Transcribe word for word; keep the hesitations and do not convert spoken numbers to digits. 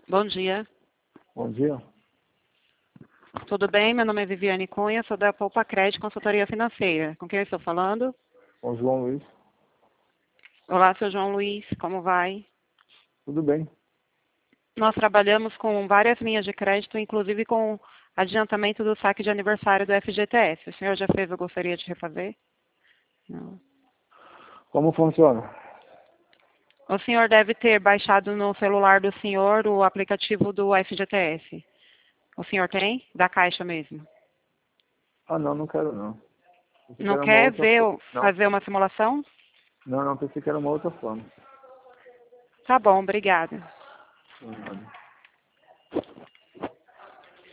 Bom dia. Bom dia. Tudo bem? Meu nome é Viviane Cunha, sou da Poupa Crédito Consultoria Financeira. Com quem eu estou falando? Com o João Luiz. Olá, seu João Luiz, como vai? Tudo bem. Nós trabalhamos com várias linhas de crédito, inclusive com adiantamento do saque de aniversário do F G T S. O senhor já fez ou gostaria de refazer? Não. Como funciona? O senhor deve ter baixado no celular do senhor o aplicativo do F G T S. O senhor tem? Da Caixa mesmo. Ah, não, não quero não. Pensei que Não era uma quer outra ver, forma. ou Não. fazer uma simulação? Não, não, pensei que era uma outra forma. Tá bom, obrigada. Não, nada.